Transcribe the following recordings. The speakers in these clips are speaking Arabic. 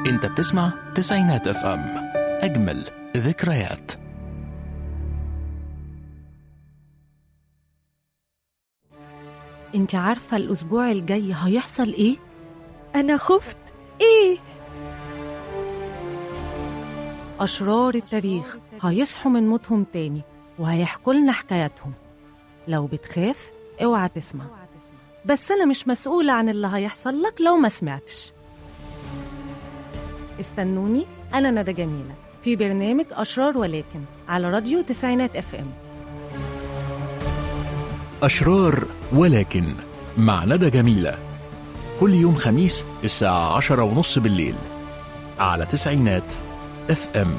انت بتسمع تسعينات اف ام، اجمل ذكريات. انت عارفة الأسبوع الجاي هيحصل ايه؟ أنا خفت. ايه؟ أشرار التاريخ هيصحوا من موتهم تاني وهيحكوا لنا حكاياتهم. لو بتخاف اوعى تسمع، بس أنا مش مسؤولة عن اللي هيحصل لك لو ما سمعتش. استنوني، أنا ندى جميلة في برنامج أشرار ولكن على راديو تسعينات اف ام. أشرار ولكن مع ندى جميلة، كل يوم خميس الساعة 10:30 بالليل على تسعينات اف ام.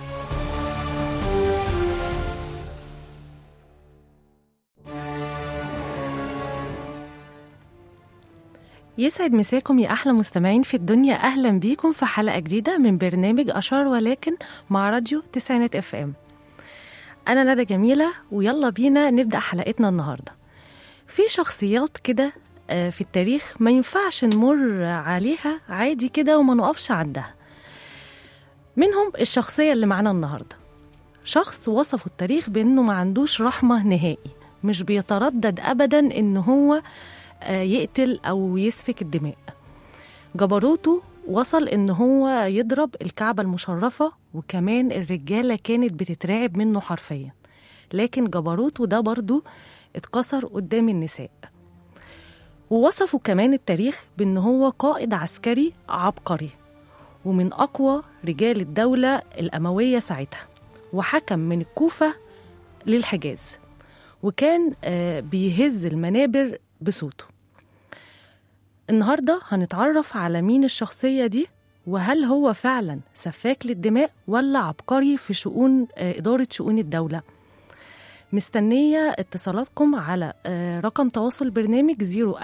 يسعد مساكم يا أحلى مستمعين في الدنيا. أهلا بيكم في حلقة جديدة من برنامج أشرار ولكن مع راديو تسعينات اف ام. أنا ندى جميلة، ويلا بينا نبدأ حلقتنا النهاردة. في شخصيات كده في التاريخ ما ينفعش نمر عليها عادي كده وما نقفش عندها. منهم الشخصية اللي معنا النهاردة، شخص وصفه التاريخ بأنه ما عندوش رحمة نهائي، مش بيتردد أبدا إنه هو يقتل أو يسفك الدماء. جبروته وصل إنه هو يضرب الكعبة المشرفة، وكمان الرجالة كانت بتترعب منه حرفيا، لكن جبروته ده برضو اتكسر قدام النساء. ووصفوا كمان التاريخ بأنه هو قائد عسكري عبقري ومن أقوى رجال الدولة الأموية ساعتها، وحكم من الكوفة للحجاز، وكان بيهز المنابر بصوته. النهاردة هنتعرف على مين الشخصية دي، وهل هو فعلا سفاك للدماء ولا عبقري في إدارة شؤون الدولة. مستنية اتصالاتكم على رقم تواصل برنامج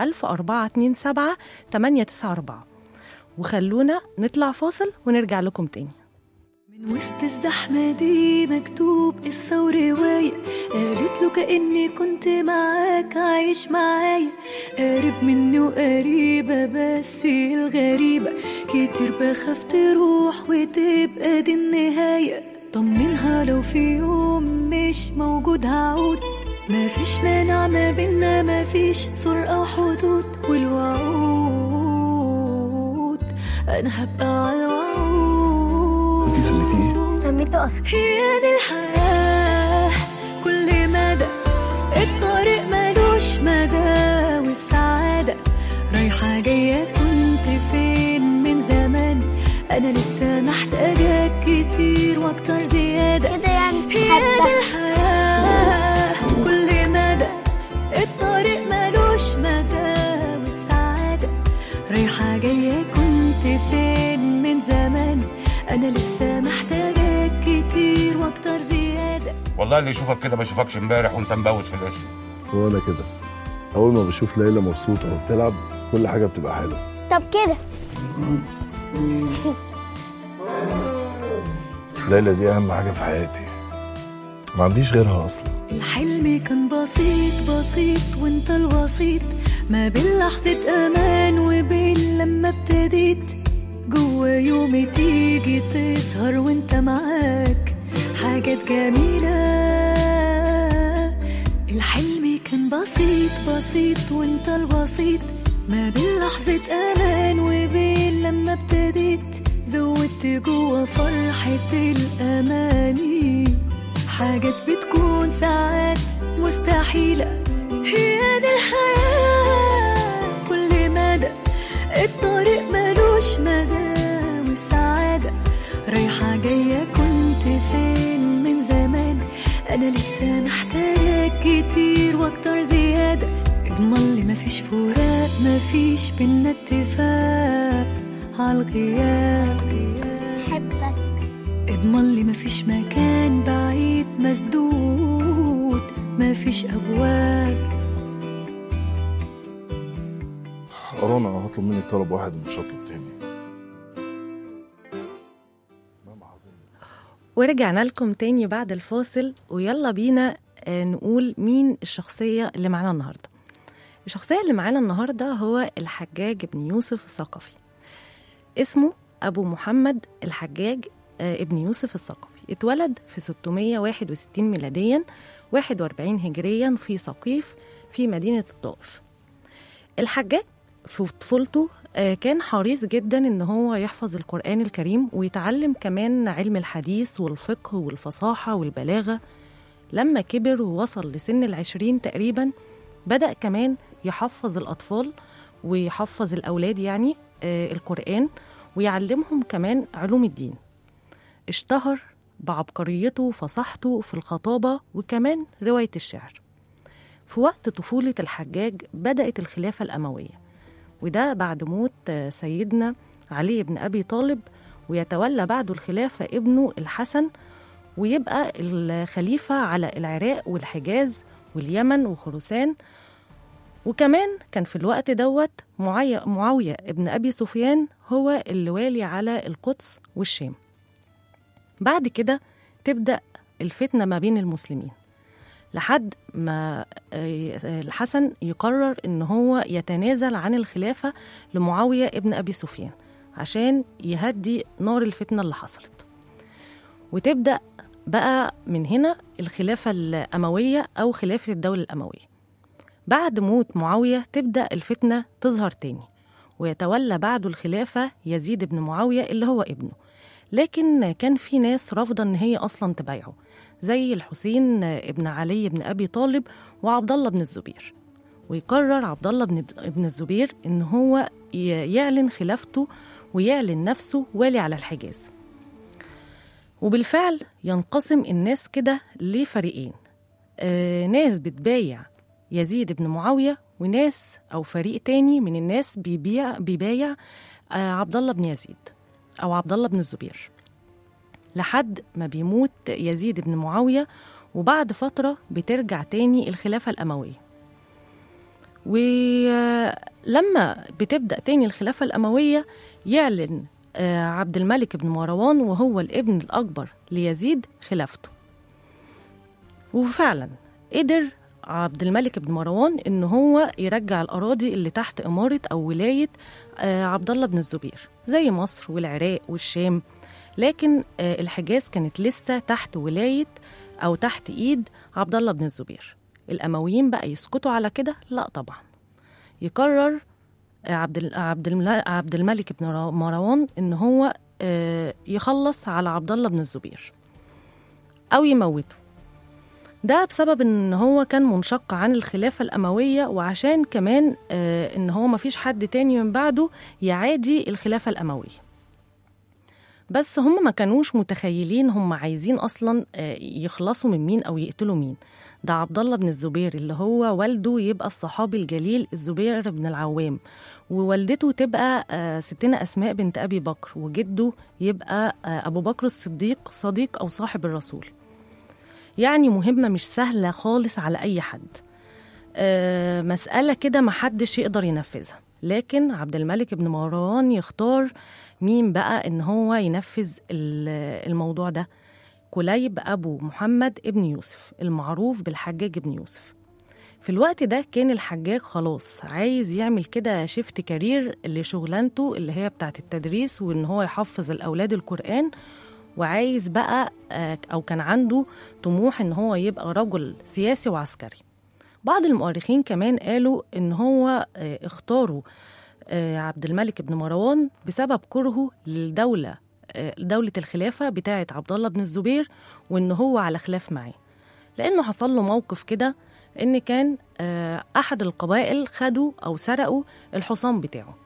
010427894، وخلونا نطلع فاصل ونرجع لكم تاني. من وسط الزحمة دي مكتوب قصة ورواية، قالت له كأني كنت معاك عايش معايا، قريب مني وقريبة بس الغريبة كتير بخاف تروح وتبقى دي النهاية. طمنها لو في يوم مش موجود هعود، مفيش مانع ما بينا، مفيش سور أو حدود، والوعود أنا هبقى على الوعود. انتي سميتيه؟ سميته أصلا. هي دي الحياة كل مدى، الطريق ملوش مدى، والسعادة رايحة جاية. كنت فين من زمان، أنا لسه محتاجاك كتير وأكتر زيادة. كده يعني هي دي الحياة كل مدى، الطريق ملوش مدى، والسعادة رايحة جاية. كنت فين من زمان، أنا لسه محتاجاك كتير وأكتر زيادة. والله اللي يشوفك كده ما يشوفكش امبارح وانت مبوس في الاسم. وانا كده اول ما بشوف ليلى مبسوطه وبتلعب كل حاجه بتبقى حلوه. طب كده ليلى دي اهم حاجه في حياتي، ما عنديش غيرها اصلا. الحلم كان بسيط بسيط وانت الوسيط، ما بين لحظة امان وبين لما ابتديت جوا يومي تيجي تسهر وانت معاك حاجات جميلة. الحلم كان بسيط بسيط وانت الوسيط، ما بين لحظة امان وبين لما ابتديت زودت جوا فرحة الاماني حاجات بتكون ساعات مستحيلة. هي دي الحياة كل مدى، الطريق ملوش مدى، والسعادة رايحة جاية. كنت فين من زمان، أنا لسه محتاجاك كتير وأكتر زيادة. اضمن لي مفيش فراق، مفيش بينا اتفاق عالغياب. حبك. اضمن لي مفيش مكان بعيد مسدود، مفيش أبواب. رنا هطلب منك طلب واحد مش هطلب تاني. ورجعنا لكم تاني بعد الفاصل، ويلا بينا نقول مين الشخصية اللي معنا النهاردة. الشخصية اللي معنا النهاردة هو الحجاج بن يوسف الثقفي. اسمه أبو محمد الحجاج ابن يوسف الثقفي. اتولد في 661 ميلاديا 41 هجريا في ثقيف في مدينة الطائف. الحجاج في طفولته كان حريص جدا إن هو يحفظ القرآن الكريم ويتعلم كمان علم الحديث والفقه والفصاحة والبلاغة. لما كبر ووصل لسن 20 تقريبا بدأ كمان يحفظ الأطفال ويحفظ الأولاد يعني القرآن ويعلمهم كمان علوم الدين. اشتهر بعبقريته وفصاحته في الخطابة وكمان رواية الشعر. في وقت طفولة الحجاج بدأت الخلافة الأموية، وده بعد موت سيدنا علي بن أبي طالب، ويتولى بعده الخلافة ابنه الحسن، ويبقى الخليفة على العراق والحجاز واليمن وخراسان. وكمان كان في الوقت دوت معاوية ابن أبي سفيان هو اللي والي على القدس والشام. بعد كده تبدأ الفتنة ما بين المسلمين لحد ما الحسن يقرر إن هو يتنازل عن الخلافة لمعاوية ابن أبي سفيان عشان يهدي نار الفتنة اللي حصلت. وتبدأ بقى من هنا الخلافة الأموية أو خلافة الدولة الأموية. بعد موت معاوية تبدأ الفتنة تظهر تاني، ويتولى بعده الخلافة يزيد بن معاوية اللي هو ابنه، لكن كان في ناس رافضة إن هي أصلا تبايعه زي الحسين ابن علي بن أبي طالب وعبد الله بن الزبير. ويقرر عبد الله بن الزبير إن هو يعلن خلافته ويعلن نفسه والي على الحجاز. وبالفعل ينقسم الناس كده لفريقين، ناس بتبايع يزيد بن معاوية وناس أو فريق تاني من الناس بيبايع عبد الله بن يزيد أو عبد الله بن الزبير، لحد ما بيموت يزيد بن معاوية. وبعد فترة بترجع تاني الخلافة الأموية. ولما بتبدأ تاني الخلافة الأموية يعلن عبد الملك بن مروان وهو الابن الأكبر ليزيد خلافته. وفعلا قدر عبد الملك بن مروان إن هو يرجع الأراضي اللي تحت إمارة أو ولاية عبد الله بن الزبير زي مصر والعراق والشام، لكن الحجاز كانت لسه تحت ولاية أو تحت إيد عبد الله بن الزبير. الأمويين بقى يسكتوا على كده؟ لا طبعا. يقرر عبد الملك بن مروان إن هو يخلص على عبد الله بن الزبير أو يموته. ده بسبب إن هو كان منشق عن الخلافة الأموية، وعشان كمان إن هو مفيش حد تاني من بعده يعادي الخلافة الأموية. بس هم ما كانوش متخيلين هم عايزين أصلا يخلصوا من مين أو يقتلوا مين. ده عبد الله بن الزبير اللي هو والده يبقى الصحابي الجليل الزبير بن العوام، ووالدته تبقى ستنا أسماء بنت أبي بكر، وجده يبقى أبو بكر الصديق صديق أو صاحب الرسول. يعني مهمة مش سهلة خالص على أي حد، مسألة كده محدش يقدر ينفذها. لكن عبد الملك بن مروان يختار مين بقى إن هو ينفذ الموضوع ده؟ كليب أبو محمد ابن يوسف المعروف بالحجاج ابن يوسف. في الوقت ده كان الحجاج خلاص عايز يعمل كده شيفت كارير لشغلانته اللي هي بتاعت التدريس، وإن هو يحفظ الأولاد القرآن، وعايز بقى أو كان عنده طموح إن هو يبقى رجل سياسي وعسكري. بعض المؤرخين كمان قالوا إن هو اختاروا عبد الملك بن مروان بسبب كرهه للدولة دولة الخلافة بتاعة عبد الله بن الزبير، وإن هو على خلاف معاه، لأنه حصل له موقف كده إن كان أحد القبائل خدوا أو سرقوا الحصان بتاعه،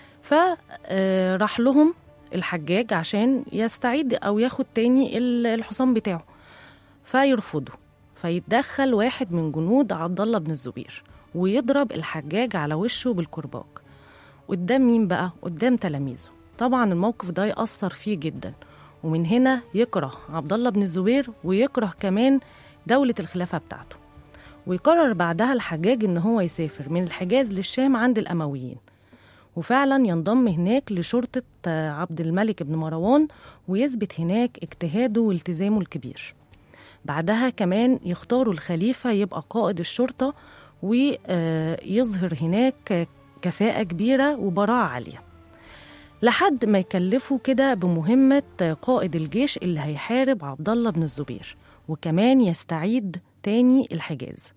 فراح لهم الحجاج عشان يستعيد أو ياخد تاني الحصان بتاعه، فيرفضوا. فيتدخل واحد من جنود عبد الله بن الزبير ويضرب الحجاج على وشه بالكرباج قدام مين بقى؟ قدام تلاميذه. طبعا الموقف ده يأثر فيه جدا، ومن هنا يكره عبد الله بن الزبير ويكره كمان دولة الخلافة بتاعته. ويقرر بعدها الحجاج إن هو يسافر من الحجاز للشام عند الأمويين، وفعلا ينضم هناك لشرطة عبد الملك بن مروان ويثبت هناك اجتهاده والتزامه الكبير. بعدها كمان يختاروا الخليفة يبقى قائد الشرطة، ويظهر هناك كفاءة كبيرة وبراعة عالية. لحد ما يكلفوا كده بمهمة قائد الجيش اللي هيحارب عبد الله بن الزبير، وكمان يستعيد تاني الحجاز.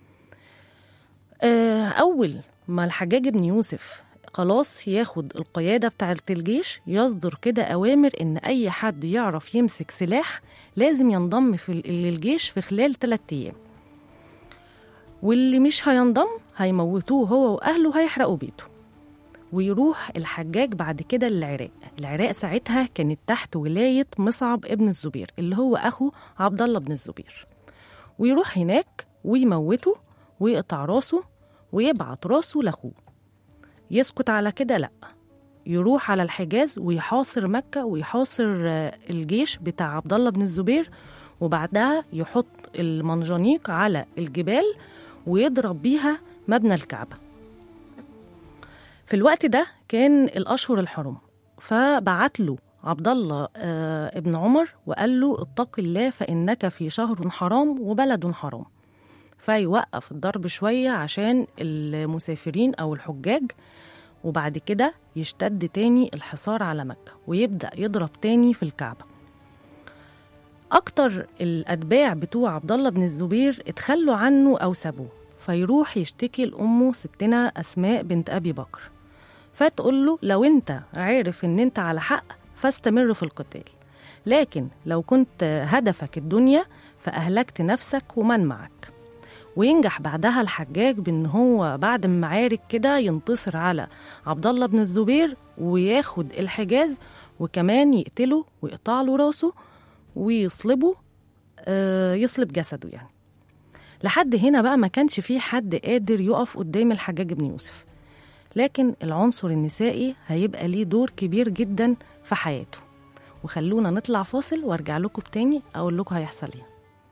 أول ما الحجاج بن يوسف خلاص ياخد القيادة بتاعة الجيش، يصدر كده أوامر إن أي حد يعرف يمسك سلاح لازم ينضم للجيش في خلال 3 أيام، واللي مش هينضم هيموتوه هو وأهله، هيحرقوا بيته. ويروح الحجاج بعد كده للعراق. العراق ساعتها كانت تحت ولاية مصعب ابن الزبير اللي هو أخو عبد الله بن الزبير، ويروح هناك ويموته ويقطع راسه ويبعت راسه لأخوه. يسكت على كده لأ، يروح على الحجاز ويحاصر مكة ويحاصر الجيش بتاع عبد الله بن الزبير، وبعدها يحط المنجنيق على الجبال ويضرب بيها مبنى الكعبة. في الوقت ده كان الأشهر الحرم، فبعت له عبد الله ابن عمر وقال له اتق الله فإنك في شهر حرام وبلد حرام، فيوقف الضرب شوية عشان المسافرين أو الحجاج، وبعد كده يشتد تاني الحصار على مكة ويبدأ يضرب تاني في الكعبة. أكتر الأتباع بتوع عبد الله بن الزبير اتخلوا عنه أو سابوه، فيروح يشتكي لأمه ستنا أسماء بنت أبي بكر، فتقول له لو أنت عارف أن أنت على حق فاستمر في القتال، لكن لو كنت هدفك الدنيا فأهلكت نفسك ومن معك. وينجح بعدها الحجاج بأن هو بعد المعارك كده ينتصر على عبد الله بن الزبير وياخد الحجاز، وكمان يقتله ويقطع له راسه ويصلبه، يصلب جسده يعني. لحد هنا بقى ما كانش فيه حد قادر يقف قدام الحجاج بن يوسف، لكن العنصر النسائي هيبقى ليه دور كبير جدا في حياته. وخلونا نطلع فاصل وارجع لكم تاني اقول لكم هيحصل ايه.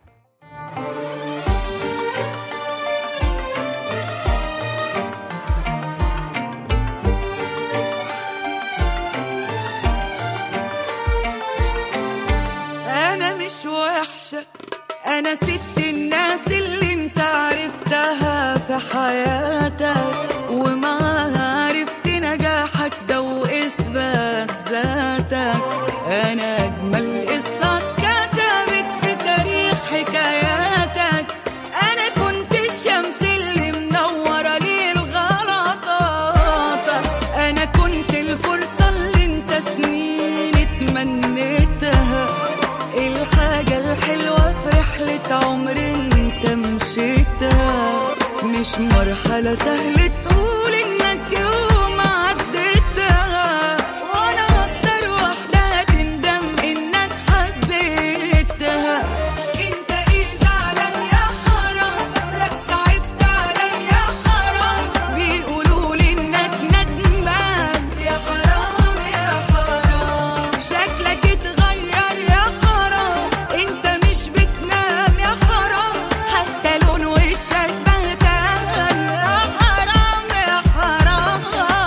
مش وحشة، أنا ست الناس اللي انت عرفتها في حياتك، ومعاها عرفت نجاحك ده وإثبات ذاتك. أنا أجمل قصة اتكتبت في تاريخ حكاياتك، أنا كنت الشمس اللي منورة ليل غلطاتك، أنا كنت الفرصة اللي انت سنين اتمنيتها، الحاجة الحلوة في رحلة عمر انت مشيتها، مش مرحلة سهلة تقول انك يوم عديتها، وانا اكتر واحدة هتندم انك حبيتها. انت ايه زعلان يا حرام، لك صعبت عليا حرام، بيقولولي انك ندمان يا حرام يا حرام، شكلك اتغير يا حرام، انت مش بتنام يا حرام، حتى لون وشك بهتان يا حرام يا حرام.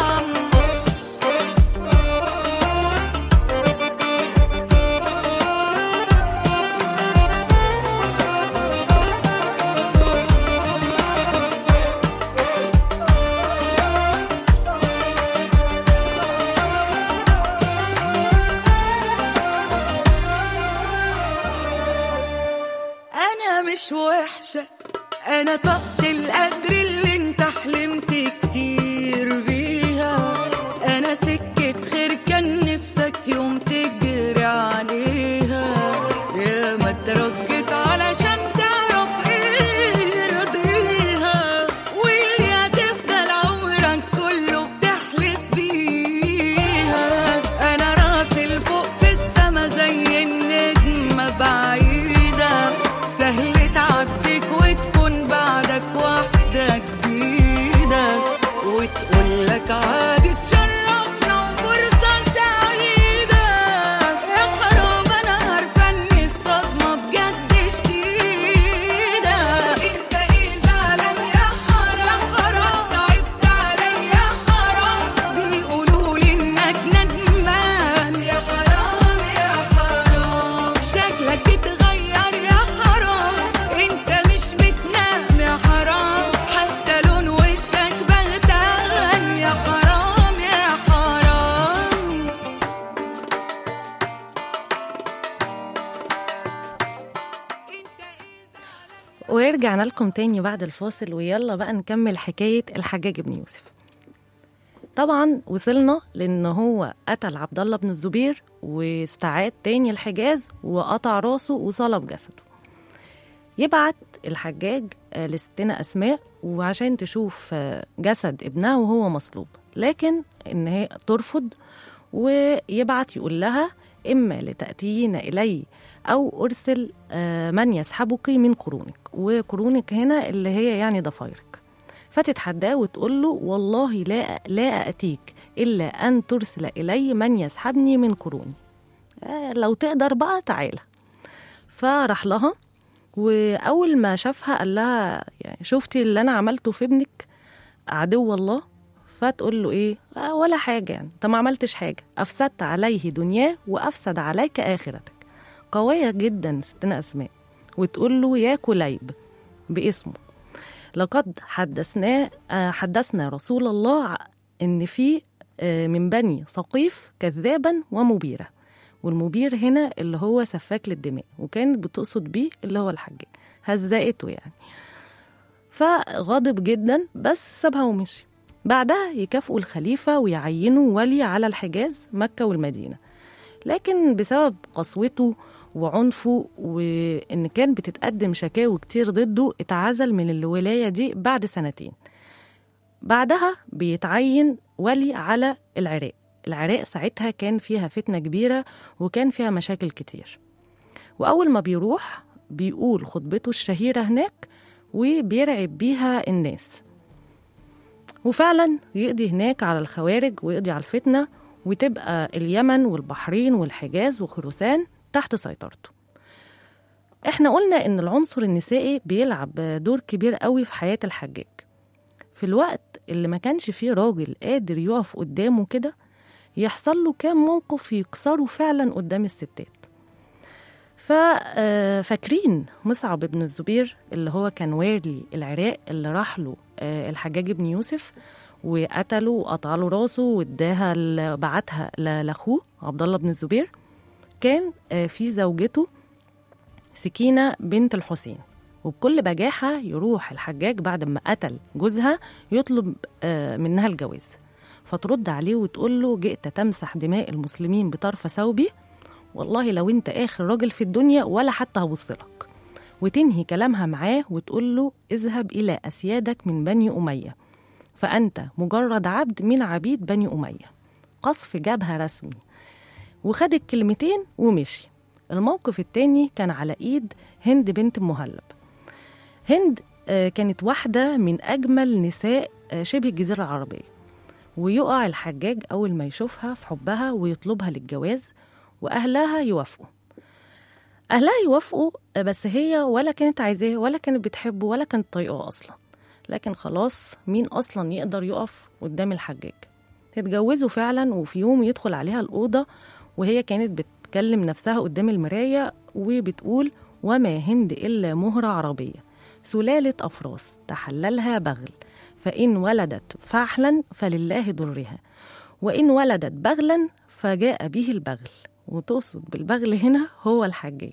أنا مش وحشة، أنا طاقة القدر اللي انت حلمت كتير بيها، أنا سكة خير كان نفسك يوم تجري عليها، يا ما اترجت علشان تعرف ايه يرضيها، واللي هتفضل عمرك كله بتحلف بيها. أنا راسي لفوق في السما زي النجمة بعيدة، سهل تعديك وتكون بعدك واحدة جديدة، وتقولك عادي تشرفنا وفرصة سعيدة. يا حرام أنا عارفة إن الصدمة بجد شديدة. أنت إيه زعلان يا حرام، صعبت عليا حرام، بيقولولي إنك ندمان يا حرام يا حرام، شكلك اتغير يا حرام، انت مش بتنام يا حرام، حتى لون وشك بهتان ورجعنا لكم تاني بعد الفاصل، ويلا بقى نكمل حكاية الحجاج بن يوسف. طبعا وصلنا لأن هو قتل عبد الله بن الزبير واستعاد تاني الحجاز وقطع راسه وصلب جسده. يبعت الحجاج لستنا أسماء وعشان تشوف جسد ابنها وهو مصلوب، لكن إن هي ترفض، ويبعت يقول لها إما لتأتين إلي أو أرسل من يسحبك من قرونك، وقرونك هنا اللي هي يعني ضفايرك. فتتحداه وتقول له والله لا أتيك إلا أن ترسل إلي من يسحبني من قروني، لو تقدر بقى تعالى. فراح لها، وأول ما شافها قال لها يعني شفتي اللي أنا عملته في ابنك عدو الله؟ فتقول له إيه؟ ولا حاجة، يعني أنت ما عملتش حاجة، أفسدت عليه دنياه وأفسد عليك آخرتك. قوية جدا ستنا أسماء. وتقول له يا كليب باسمه، لقد حدثنا رسول الله إن في من بني ثقيف كذابا ومبيرا، والمبير هنا اللي هو سفاك للدماء، وكانت بتقصد بيه اللي هو الحجاج، هزقته يعني. فغاضب جدا بس سابها ومشي. بعدها يكافئوا الخليفة ويعينوا ولي على الحجاز مكة والمدينة، لكن بسبب قسوته وعنفه وإن كان بتتقدم شكاوي كتير ضده اتعزل من الولاية دي بعد 2 سنين. بعدها بيتعين ولي على العراق. العراق ساعتها كان فيها فتنة كبيرة وكان فيها مشاكل كتير، وأول ما بيروح بيقول خطبته الشهيرة هناك وبيرعب بيها الناس، وفعلا يقضي هناك على الخوارج ويقضي على الفتنة، وتبقى اليمن والبحرين والحجاز وخراسان تحت سيطرته. احنا قلنا ان العنصر النسائي بيلعب دور كبير قوي في حياة الحجاج. في الوقت اللي ما كانش فيه راجل قادر يقف قدامه كده، يحصل له كام موقف يكسروا فعلا قدام الستات. فاكرين مصعب بن الزبير اللي هو كان والي العراق اللي راح له الحجاج بن يوسف وقتله وقطع له راسه واداها بعتها لاخوه عبد الله بن الزبير؟ كان في زوجته سكينة بنت الحسين، وبكل بجاحة يروح الحجاج بعد ما قتل جوزها يطلب منها الجواز، فترد عليه وتقول له جئت تمسح دماء المسلمين بطرف ثوبي، والله لو انت آخر راجل في الدنيا ولا حتى هبصلك. وتنهي كلامها معاه وتقول له اذهب إلى أسيادك من بني أمية، فأنت مجرد عبد من عبيد بني أمية. قصف جابها رسمي، وخد الكلمتين ومشي. الموقف التاني كان على إيد هند بنت مهلب. هند كانت واحدة من أجمل نساء شبه الجزيرة العربية، ويقع الحجاج أول ما يشوفها في حبها ويطلبها للجواز، وأهلها يوافقوا. أهلها يوافقوا، بس هي ولا كانت عايزاه ولا كانت بتحبه ولا كانت طايقاه أصلا، لكن خلاص مين أصلا يقدر يقف قدام الحجاج؟ تتجوزوا فعلا، وفي يوم يدخل عليها الأوضة وهي كانت بتكلم نفسها قدام المراية وبتقول وما هند إلا مهرة عربية سلالة أفراس تحللها بغل، فإن ولدت فحلا فلله ضرها، وإن ولدت بغلا فجاء به البغل. وتقصد بالبغل هنا هو الحجاج.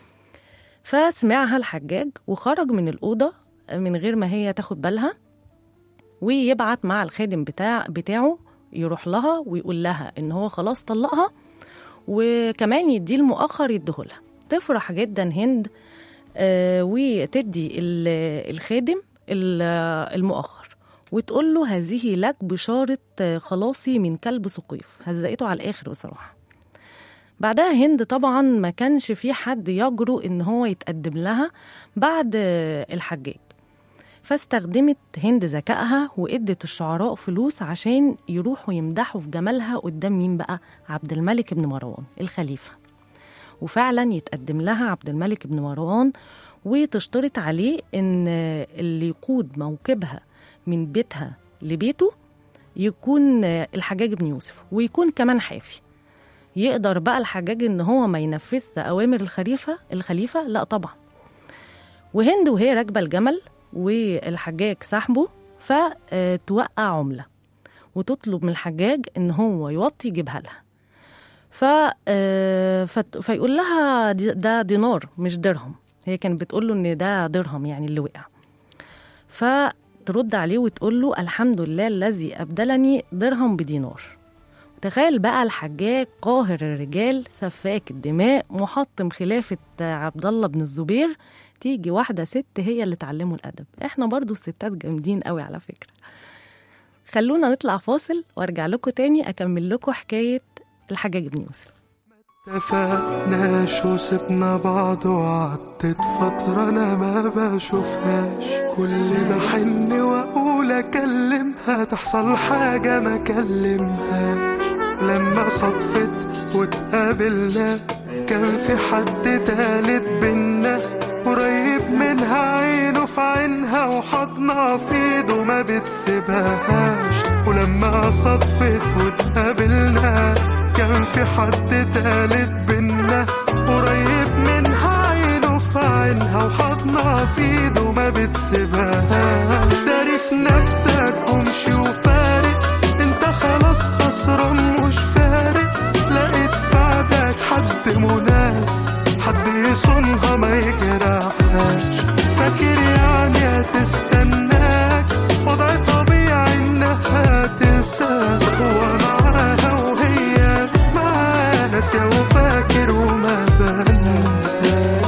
فسمعها الحجاج وخرج من الأوضة من غير ما هي تاخد بالها، ويبعت مع الخادم بتاعه يروح لها ويقول لها إن هو خلاص طلقها، وكمان يديه المؤخر يديهولها. تفرح جدا هند وتدي الخادم المؤخر وتقول له هذه لك بشارة خلاصي من كلب سقيف. هزقته على الآخر بصراحة. بعدها هند طبعا ما كانش في حد يجرؤ إن هو يتقدم لها بعد الحجاج، فاستخدمت هند ذكائها وإدت الشعراء فلوس عشان يروحوا يمدحوا في جمالها قدام مين بقى؟ عبد الملك بن مروان الخليفة. وفعلا يتقدم لها عبد الملك بن مروان وتشترط عليه إن اللي يقود موكبها من بيتها لبيته يكون الحجاج بن يوسف، ويكون كمان حافي. يقدر بقى الحجاج إن هو ما ينفذ أوامر الخليفة؟ لا طبعا. وهند وهي راكبة الجمل والحجاج سحبه، فتوقع عملة وتطلب من الحجاج إن هو يوطي يجيبها لها. فيقول لها ده دينار مش درهم، هي كانت بتقوله إن ده درهم يعني اللي وقع. فترد عليه وتقول له الحمد لله الذي أبدلني درهم بدينار. تخيل بقى الحجاج قاهر الرجال سفاك الدماء محطم خلافة عبد الله بن الزبير، تيجي واحدة ست هي اللي تعلمه الأدب. احنا برضو الستات جامدين قوي على فكرة. خلونا نطلع فاصل وارجع لكم تاني أكمل لكم حكاية الحجاج بن يوسف. اتفقناش وسبنا بعض وعدت فترة أنا ما بشوفهاش، كل ما حن وأقول أكلمها تحصل حاجة ما كلمهاش. لما صدفت واتقابلنا كان في حد تالت بينا، قريب منها عينه في عينها وحضنها في ايده ما بتسيبهاش. ولما صدفت واتقابلنا كان في حد تالت بينا، قريب منها عينه في عينها وحضنها في ايده ما بتسيبهاش. داري في نفسك وامشي وفارق، انت خلاص خسران مش فارق. لقيت بعدك حد مناسب، حد يصونها ما يجرحهاش. فاكر يعني هتستناك وضع طبيعي انها تنساك، هو معاها وهي معاه ناسية وفاكر وما بنساش.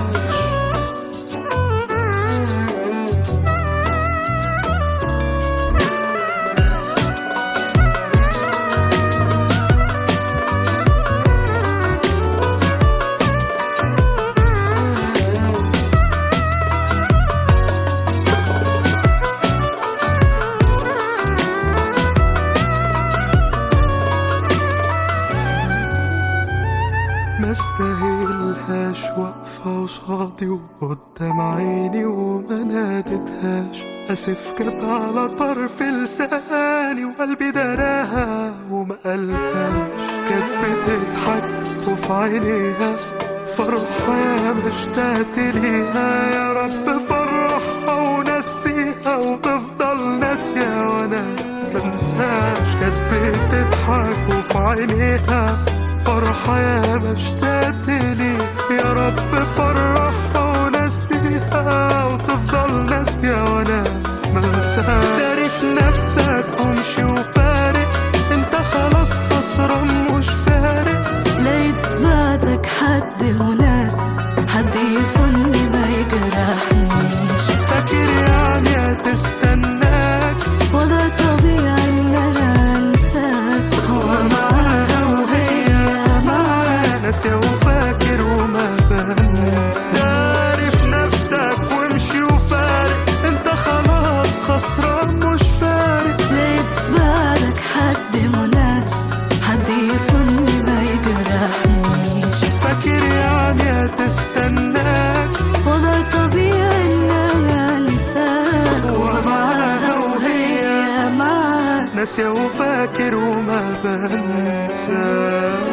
مستاهلهاش واقفة وصادي وقدام عيني وما نادتهاش. أسف كانت على طرف لساني وقلبي دراها وما قالهاش. كانت بتضحك وفي عينيها فرحة يا مشتاقت ليها. يا رب فرحها ونسيها وتفضل ناسية وانا منساش. كانت بتضحك وفي عينيها فرحة يا مشتاقت لي. يا رب فرحها ونسيها وتفضل ناسية وانا منساها. داري في نفسك وامشي وفارق، انت خلاص خسران مش فارق. لقيت بعدك حد مناسب، حد يصوني ما يجرحنيش. فاكر يعني هتستناك وضع طبيعي ان انا انساك، هو معاها وهي معاه ناسية وفاكر وما بنساك. داري في نفسك وامشي وفارق، انت خلاص خسران مش فارق. لقيت بعدك حد مناسب، حد يصوني ما يجرحنيش. فاكر يعني هتستناك وضع طبيعي ان انا انساك، هو معاها وهي معاك ناسية وفاكر وما بنساك.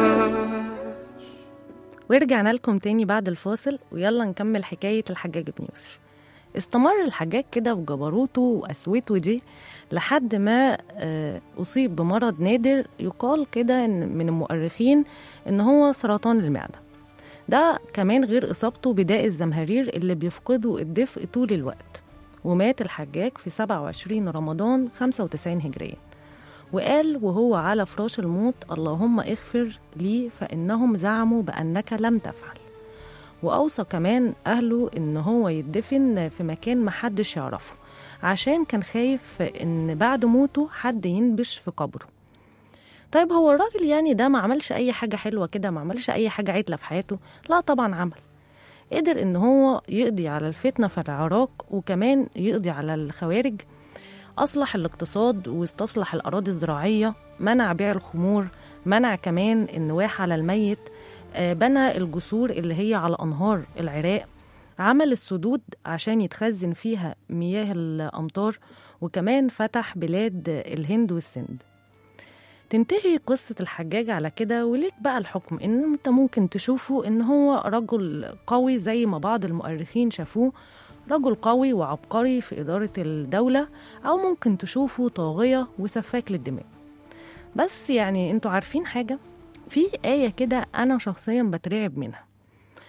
ورجعنا لكم تاني بعد الفاصل ويلا نكمل حكاية الحجاج بن يوسف. استمر الحجاج كده بجبروته وقسوته دي لحد ما أصيب بمرض نادر يقال كده من المؤرخين إن هو سرطان المعدة. ده كمان غير إصابته بداء الزمهرير اللي بيفقدوا الدفء طول الوقت. ومات الحجاج في 27 رمضان 95 هجرية، وقال وهو على فراش الموت اللهم اغفر لي فإنهم زعموا بأنك لم تفعل. وأوصى كمان أهله إن هو يدفن في مكان محدش يعرفه، عشان كان خايف إن بعد موته حد ينبش في قبره. طيب هو الراجل يعني ده ما عملش أي حاجة حلوة كده، ما عملش أي حاجة عدلة في حياته؟ لا طبعا عمل. قدر إن هو يقضي على الفتنة في العراق وكمان يقضي على الخوارج. أصلح الاقتصاد واستصلح الأراضي الزراعية، منع بيع الخمور، منع كمان النواح على الميت، بنى الجسور اللي هي على أنهار العراق، عمل السدود عشان يتخزن فيها مياه الأمطار، وكمان فتح بلاد الهند والسند. تنتهي قصة الحجاج على كده، وليك بقى الحكم إن أنت ممكن تشوفه إن هو رجل قوي زي ما بعض المؤرخين شافوه، رجل قوي وعبقري في إدارة الدولة، أو ممكن تشوفه طاغية وسفاك للدماء. بس يعني أنتوا عارفين حاجة؟ في آية كده أنا شخصيا بترعب منها.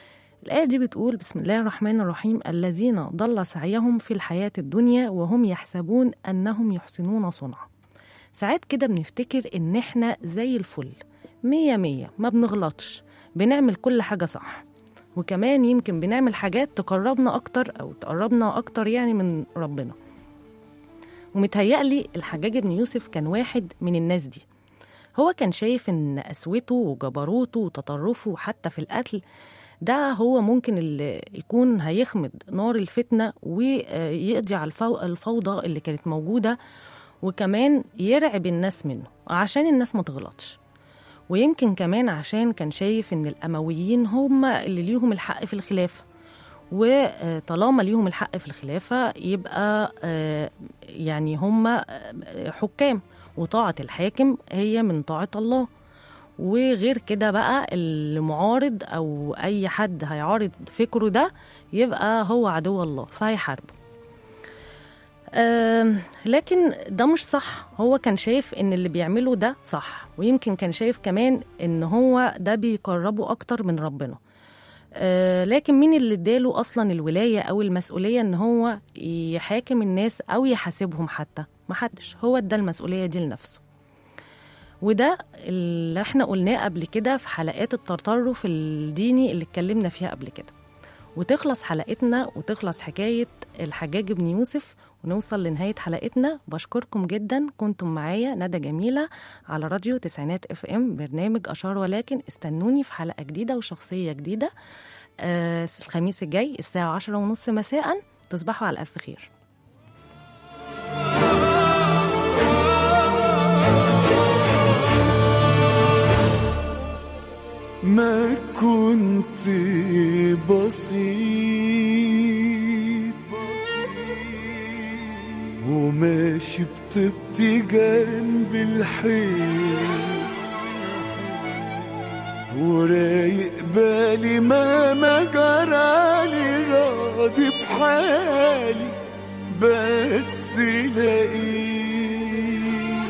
الآية دي بتقول: بسم الله الرحمن الرحيم: الذين ضل سعيهم في الحياة الدنيا وهم يحسبون أنهم يحسنون صنعا. ساعات كده بنفتكر إن إحنا زي الفل 100 ما بنغلطش، بنعمل كل حاجة صح، وكمان يمكن بنعمل حاجات تقربنا أكتر أو تقربنا أكتر يعني من ربنا. ومتهيألي الحجاج بن يوسف كان واحد من الناس دي. هو كان شايف إن قسوته وجبروته وتطرفه حتى في القتل ده هو ممكن اللي يكون هيخمد نار الفتنة ويقضي على الفوضى اللي كانت موجودة، وكمان يرعب الناس منه عشان الناس ما تغلطش. ويمكن كمان عشان كان شايف إن الأمويين هم اللي ليهم الحق في الخلافة، وطالما ليهم الحق في الخلافة يبقى يعني هم حكام، وطاعة الحاكم هي من طاعة الله. وغير كده بقى المعارض أو أي حد هيعارض فكره ده يبقى هو عدو الله فهيحاربه. لكن ده مش صح. هو كان شايف إن اللي بيعمله ده صح، ويمكن كان شايف كمان إن هو ده بيقربه أكتر من ربنا. لكن مين اللي اداله أصلا الولاية أو المسؤولية إن هو يحاكم الناس أو يحاسبهم؟ حتى محدش. هو ادى المسؤولية دي لنفسه. وده اللي احنا قلناه قبل كده في حلقات التطرف الديني اللي اتكلمنا فيها قبل كده. وتخلص حلقتنا وتخلص حكاية الحجاج بن يوسف ونوصل لنهاية حلقتنا. بشكركم جدا. كنتم معايا ندى جميلة على راديو تسعينات FM، برنامج أشار ولكن. استنوني في حلقة جديدة وشخصية جديدة الخميس الجاي الساعة 10:30 مساء. تصبحوا على ألف خير. ما كنت بسيط وماشي بطبطي جنب الحيط، ورايق بالي ما جرالي، راضي بحالي بس لقيت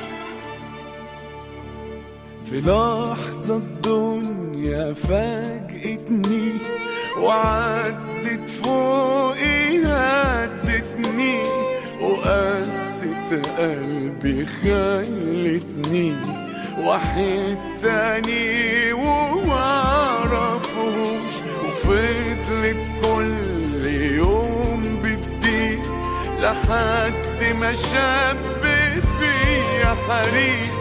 في لحظة الدنيا فاجئتني وعدت فوقي هدتني، وقست قلبي خلتني واحد تاني ومعرفوش، وفضلت كل يوم بتضيق لحد ما شاب فيا حريق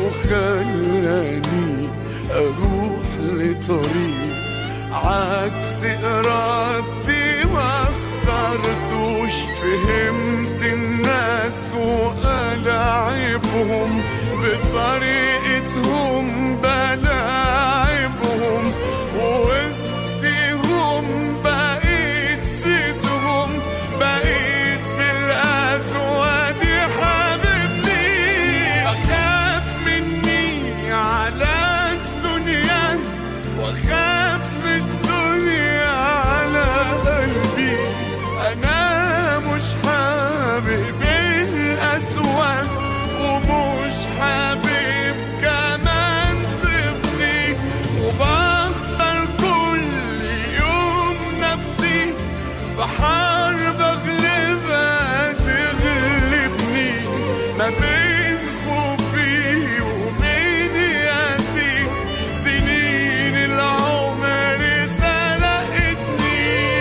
وخلاني اروح لطريق عكس ارادتي ما اخترتوش. فهمت الناس وألاعبهم بطريقتهم بلاعبهم، ووسطهم بقيت سيدهم، بقيت بالأسود حبيبني. أخاف مني على الدنيا وأخاف بالدنيا على قلبي. أنا مش حابب الأسود ومش حابب كمان طبتي، وبخسر كل يوم نفسي في حرب أغلبها تغلبني، ما بين خوفي وبين ياسي سنين العمر سرقتني.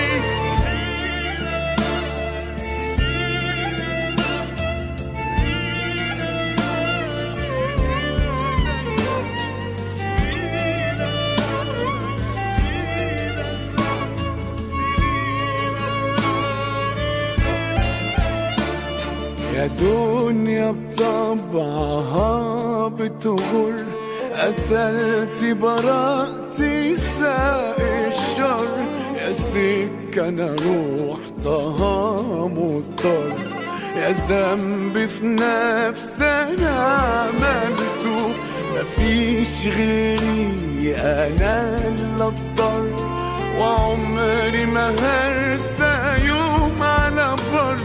يا دنيا بطبعها بتغر، قتلت براءتي ساق الشر. يا سكة أنا روحتها مضطر، يا ذنب في نفسي أنا عملته، مفيش غيري أنا اللي اضطر. وعمري ما هرسى يوم على بر،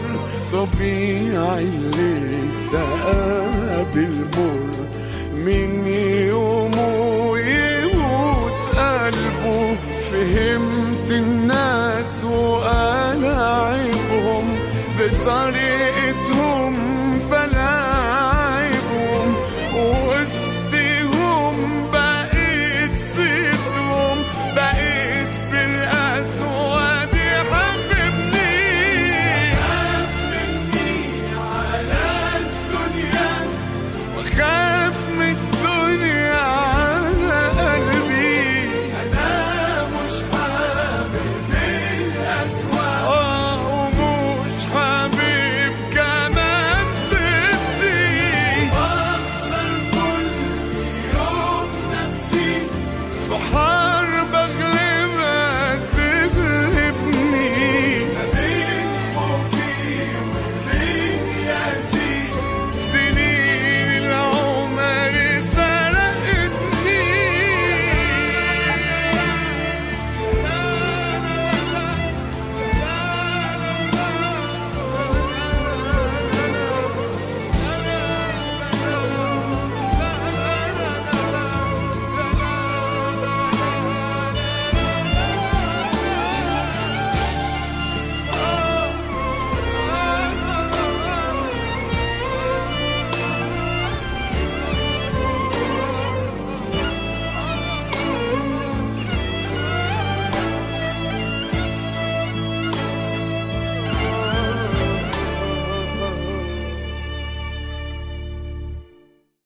طبيعي اللي اتسقى بالمر مني